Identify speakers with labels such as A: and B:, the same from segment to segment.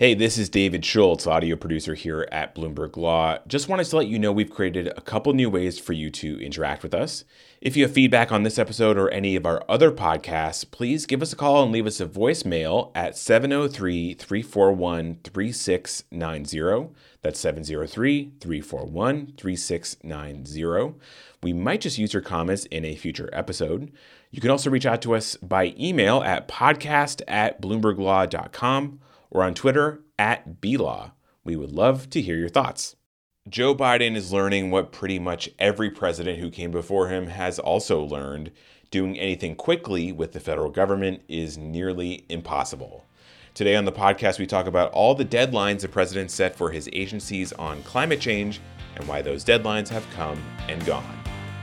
A: Hey, this is David Schultz, audio producer here at Bloomberg Law. Just wanted to let you know we've created a couple new ways for you to interact with us. If you have feedback on this episode or any of our other podcasts, please give us a call and leave us a voicemail at 703-341-3690. That's 703-341-3690. We might just use your comments in a future episode. You can also reach out to us by email at podcast@bloomberglaw.com. or on Twitter @BLaw. We would love to hear your thoughts. Joe Biden is learning what pretty much every president who came before him has also learned. Doing anything quickly with the federal government is nearly impossible. Today on the podcast, we talk about all the deadlines the president set for his agencies on climate change and why those deadlines have come and gone.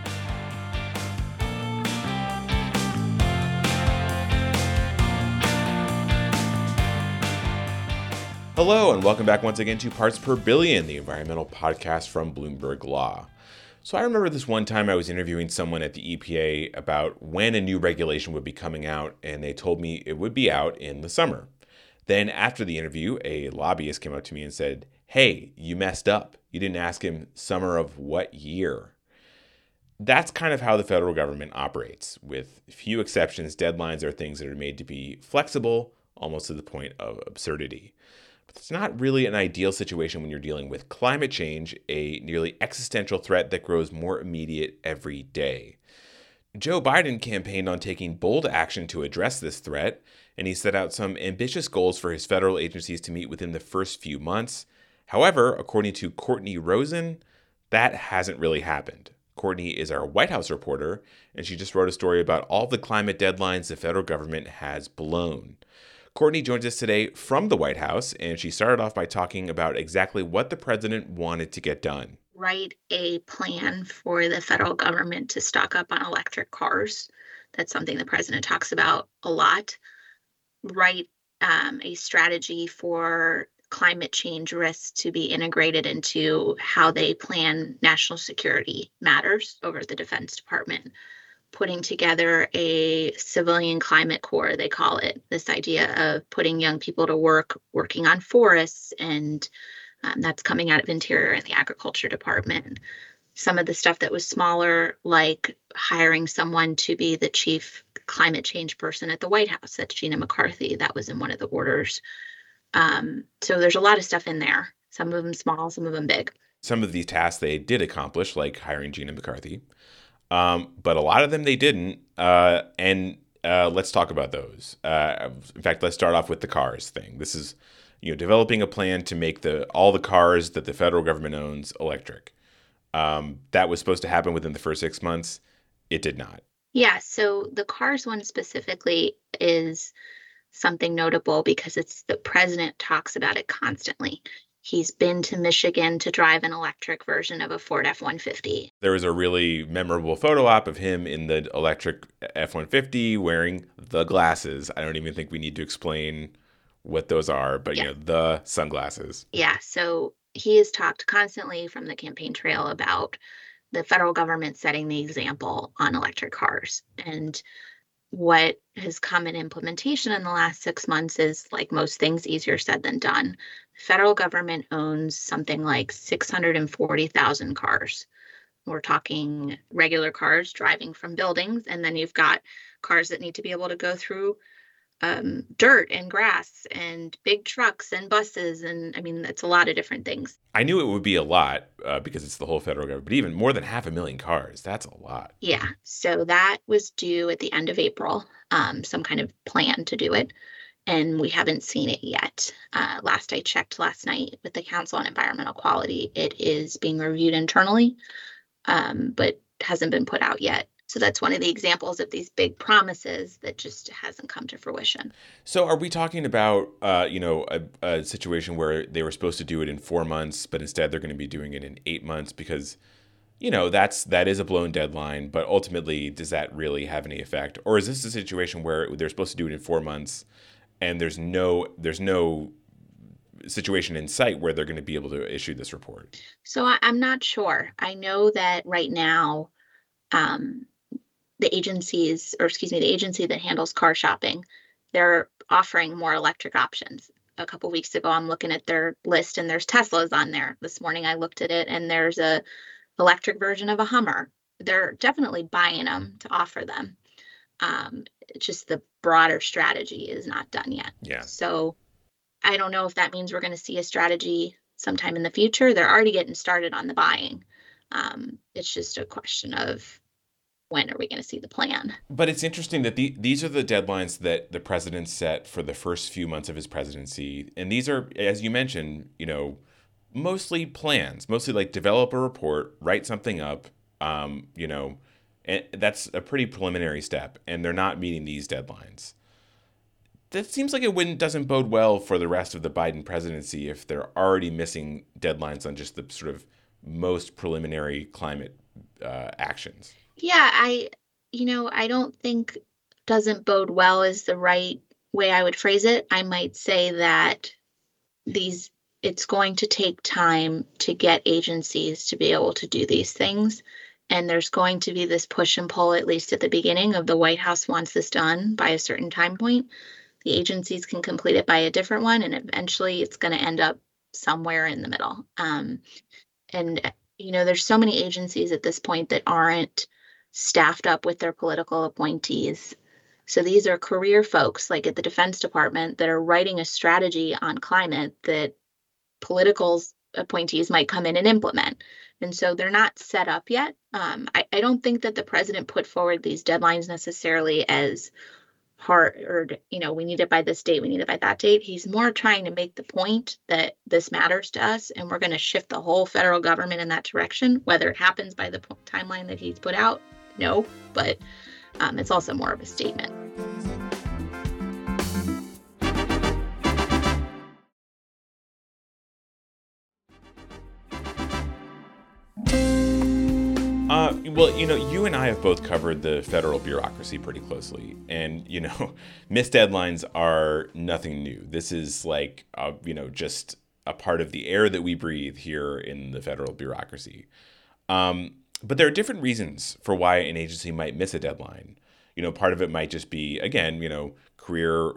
A: Hello, and welcome back once again to Parts Per Billion, the environmental podcast from Bloomberg Law. So I remember this one time I was interviewing someone at the EPA about when a new regulation would be coming out, and they told me it would be out in the summer. Then after the interview, a lobbyist came up to me and said, "Hey, you messed up. You didn't ask him summer of what year?" That's kind of how the federal government operates. With few exceptions, deadlines are things that are made to be flexible, almost to the point of absurdity. But it's not really an ideal situation when you're dealing with climate change, a nearly existential threat that grows more immediate every day. Joe Biden campaigned on taking bold action to address this threat, and he set out some ambitious goals for his federal agencies to meet within the first few months. However, according to Courtney Rosen, that hasn't really happened. Courtney is our White House reporter, and she just wrote a story about all the climate deadlines the federal government has blown. Courtney joins us today from the White House, and she started off by talking about exactly what the president wanted to get done.
B: Write a plan for the federal government to stock up on electric cars. That's something the president talks about a lot. Write a strategy for climate change risks to be integrated into how they plan national security matters over at the Defense Department. Putting together a civilian climate corps, they call it, this idea of putting young people to work, working on forests, and that's coming out of Interior and the Agriculture Department. Some of the stuff that was smaller, like hiring someone to be the chief climate change person at the White House, that's Gina McCarthy, that was in one of the orders. So there's a lot of stuff in there, some of them small, some of them big.
A: Some of these tasks they did accomplish, like hiring Gina McCarthy. But a lot of them they didn't, and let's talk about those. In fact, let's start off with the cars thing. This is, developing a plan to make all the cars that the federal government owns electric. That was supposed to happen within the first 6 months. It did not.
B: Yeah, so the cars one specifically is something notable because the president talks about it constantly. He's been to Michigan to drive an electric version of a Ford F-150.
A: There was a really memorable photo op of him in the electric F-150 wearing the glasses. I don't even think we need to explain what those are, but the sunglasses.
B: Yeah, so he has talked constantly from the campaign trail about the federal government setting the example on electric cars. And what has come in implementation in the last 6 months is, like most things, easier said than done. The federal government owns something like 640,000 cars. We're talking regular cars driving from buildings, and then you've got cars that need to be able to go through dirt and grass and big trucks and buses. And I mean, it's a lot of different things.
A: I knew it would be a lot because it's the whole federal government, but even more than 500,000 cars, that's a lot.
B: Yeah. So that was due at the end of April, some kind of plan to do it. And we haven't seen it yet. Last I checked last night with the Council on Environmental Quality, it is being reviewed internally, but hasn't been put out yet. So that's one of the examples of these big promises that just hasn't come to fruition.
A: So are we talking about, a situation where they were supposed to do it in 4 months, but instead they're going to be doing it in 8 months because, that is a blown deadline, but ultimately, does that really have any effect? Or is this a situation where they're supposed to do it in 4 months and there's no situation in sight where they're going to be able to issue this report?
B: So I'm not sure. I know that right now, the agency that handles car shopping, they're offering more electric options. a couple weeks ago, I'm looking at their list and there's Teslas on there. This morning I looked at it and there's a electric version of a Hummer. They're definitely buying them to offer them. It's just the broader strategy is not done yet.
A: Yeah.
B: So I don't know if that means we're going to see a strategy sometime in the future. They're already getting started on the buying. It's just a question of when are we going to see the plan?
A: But it's interesting that these are the deadlines that the president set for the first few months of his presidency. And these are, as you mentioned, mostly plans, mostly like develop a report, write something up, and that's a pretty preliminary step. And they're not meeting these deadlines. That seems like doesn't bode well for the rest of the Biden presidency if they're already missing deadlines on just the sort of most preliminary climate actions.
B: Yeah, I don't think doesn't bode well is the right way I would phrase it. I might say that it's going to take time to get agencies to be able to do these things. And there's going to be this push and pull, at least at the beginning of the White House wants this done by a certain time point. The agencies can complete it by a different one, and eventually it's going to end up somewhere in the middle. And, there's so many agencies at this point that aren't staffed up with their political appointees. So these are career folks like at the Defense Department that are writing a strategy on climate that political appointees might come in and implement. And so they're not set up yet. I don't think that the president put forward these deadlines necessarily as hard or, we need it by this date, we need it by that date. He's more trying to make the point that this matters to us and we're going to shift the whole federal government in that direction. Whether it happens by the timeline that he's put out, no, but it's also more of a statement.
A: Well, you and I have both covered the federal bureaucracy pretty closely. And, missed deadlines are nothing new. This is like, just a part of the air that we breathe here in the federal bureaucracy. But there are different reasons for why an agency might miss a deadline. Part of it might just be, again, career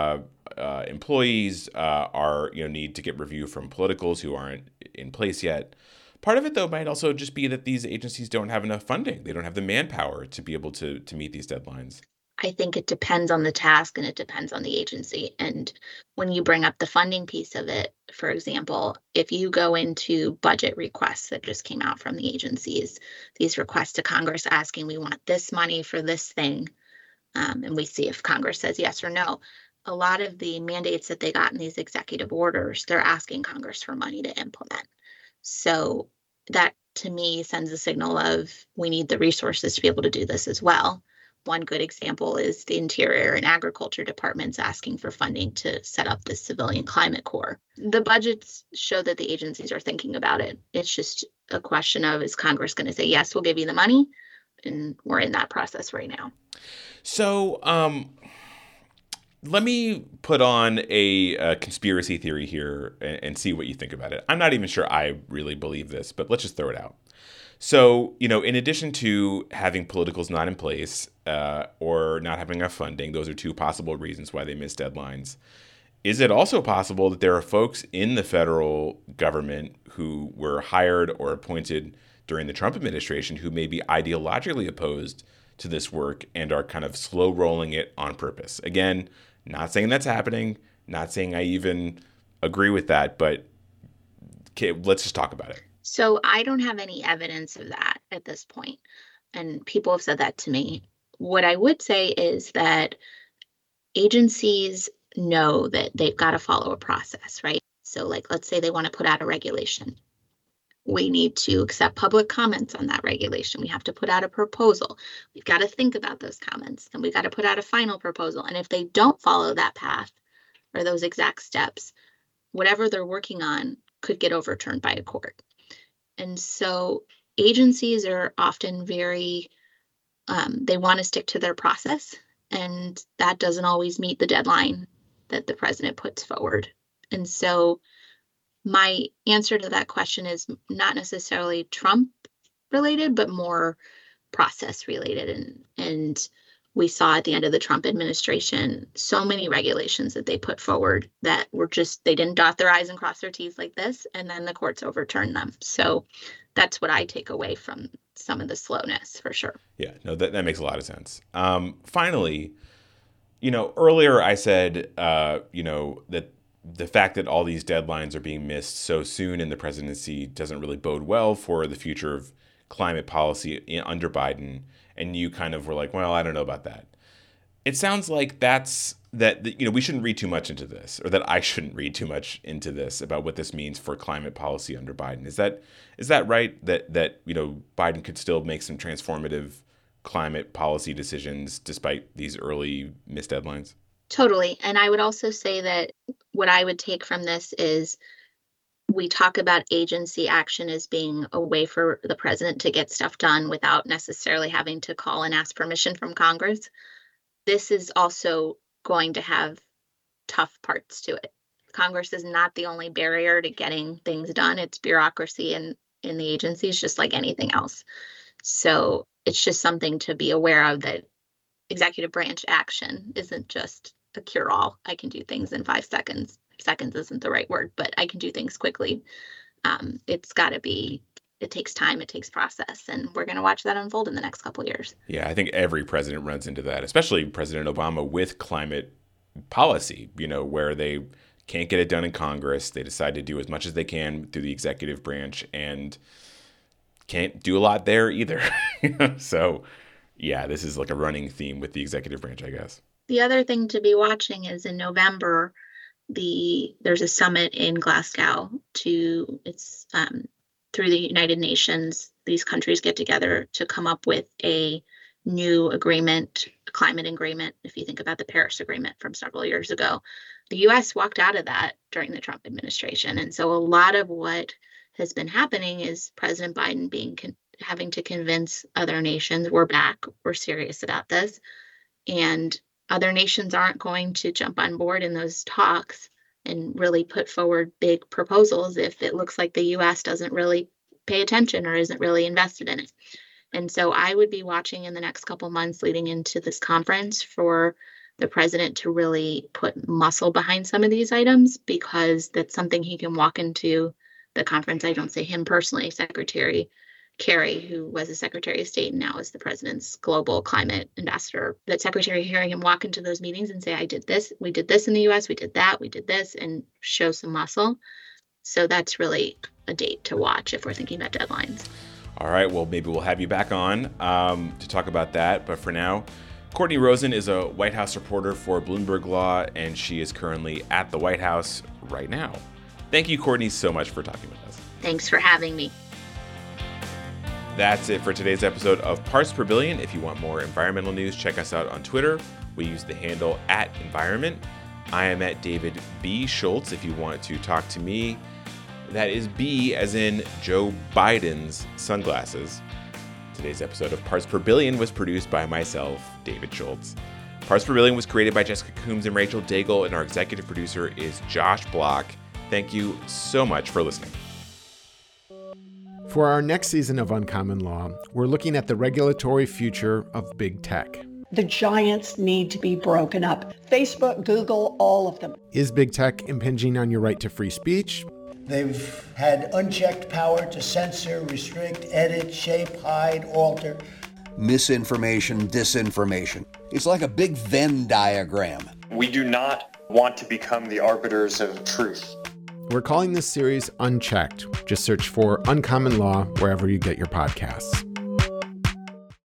A: employees are, need to get review from politicals who aren't in place yet. Part of it, though, might also just be that these agencies don't have enough funding. They don't have the manpower to be able to meet these deadlines.
B: I think it depends on the task and it depends on the agency. And when you bring up the funding piece of it, for example, if you go into budget requests that just came out from the agencies, these requests to Congress asking, we want this money for this thing, and we see if Congress says yes or no. A lot of the mandates that they got in these executive orders, they're asking Congress for money to implement. So that, to me, sends a signal of we need the resources to be able to do this as well. One good example is the Interior and Agriculture departments asking for funding to set up the Civilian Climate Corps. The budgets show that the agencies are thinking about it. It's just a question of, is Congress going to say, yes, we'll give you the money? And we're in that process right now.
A: So let me put on a conspiracy theory here and see what you think about it. I'm not even sure I really believe this, but let's just throw it out. So, in addition to having politicals not in place or not having enough funding, those are two possible reasons why they miss deadlines. Is it also possible that there are folks in the federal government who were hired or appointed during the Trump administration who may be ideologically opposed to this work and are kind of slow rolling it on purpose? Again, not saying that's happening, not saying I even agree with that, but okay, let's just talk about it.
B: So I don't have any evidence of that at this point. And people have said that to me. What I would say is that agencies know that they've got to follow a process, right? So like, let's say they want to put out a regulation. We need to accept public comments on that regulation. We have to put out a proposal. We've got to think about those comments, and we got to put out a final proposal. And if they don't follow that path or those exact steps, whatever they're working on could get overturned by a court. And so agencies are often very, they want to stick to their process, and that doesn't always meet the deadline that the president puts forward. And so my answer to that question is not necessarily Trump related, but more process related. And we saw at the end of the Trump administration so many regulations that they put forward that were just, they didn't dot their I's and cross their T's like this, and then the courts overturned them. So that's what I take away from some of the slowness, for sure.
A: Yeah, no, that makes a lot of sense. Finally, earlier I said, that the fact that all these deadlines are being missed so soon in the presidency doesn't really bode well for the future of climate policy under Biden. And you kind of were like, well, I don't know about that. It sounds like we shouldn't read too much into this, or that I shouldn't read too much into this about what this means for climate policy under Biden. Is that right? That Biden could still make some transformative climate policy decisions despite these early missed deadlines?
B: Totally. And I would also say that what I would take from this is we talk about agency action as being a way for the president to get stuff done without necessarily having to call and ask permission from Congress. This is also going to have tough parts to it. Congress is not the only barrier to getting things done. It's bureaucracy in the agencies, just like anything else. So it's just something to be aware of, that executive branch action isn't just a cure-all. I can do things in 5 seconds. Seconds isn't the right word, but I can do things quickly. It takes time, it takes process, and we're going to watch that unfold in the next couple of years.
A: Yeah, I think every president runs into that, especially President Obama with climate policy, where they can't get it done in Congress. They decide to do as much as they can through the executive branch and can't do a lot there either. So, yeah, this is like a running theme with the executive branch, I guess.
B: The other thing to be watching is in November, there's a summit in Glasgow through the United Nations. These countries get together to come up with a new agreement, a climate agreement. If you think about the Paris Agreement from several years ago, the U.S. walked out of that during the Trump administration. And so a lot of what has been happening is President Biden having to convince other nations, we're back, we're serious about this. And other nations aren't going to jump on board in those talks and really put forward big proposals if it looks like the U.S. doesn't really pay attention or isn't really invested in it. And so I would be watching in the next couple months leading into this conference for the president to really put muscle behind some of these items, because that's something he can walk into the conference. I don't say him personally, Secretary Kerry, who was the Secretary of State and now is the president's global climate ambassador, that secretary hearing him walk into those meetings and say, I did this, we did this in the US, we did that, we did this, and show some muscle. So that's really a date to watch if we're thinking about deadlines.
A: All right, well, maybe we'll have you back on to talk about that. But for now, Courtney Rosen is a White House reporter for Bloomberg Law, and she is currently at the White House right now. Thank you, Courtney, so much for talking with us.
B: Thanks for having me.
A: That's it for today's episode of Parts Per Billion. If you want more environmental news, check us out on Twitter. We use the handle @environment. I am at David B. Schultz if you want to talk to me. That is B as in Joe Biden's sunglasses. Today's episode of Parts Per Billion was produced by myself, David Schultz. Parts Per Billion was created by Jessica Coombs and Rachel Daigle, and our executive producer is Josh Block. Thank you so much for listening.
C: For our next season of Uncommon Law, we're looking at the regulatory future of big tech.
D: The giants need to be broken up. Facebook, Google, all of them.
C: Is big tech impinging on your right to free speech?
E: They've had unchecked power to censor, restrict, edit, shape, hide, alter.
F: Misinformation, disinformation. It's like a big Venn diagram.
G: We do not want to become the arbiters of truth.
C: We're calling this series Unchecked. Just search for Uncommon Law wherever you get your podcasts.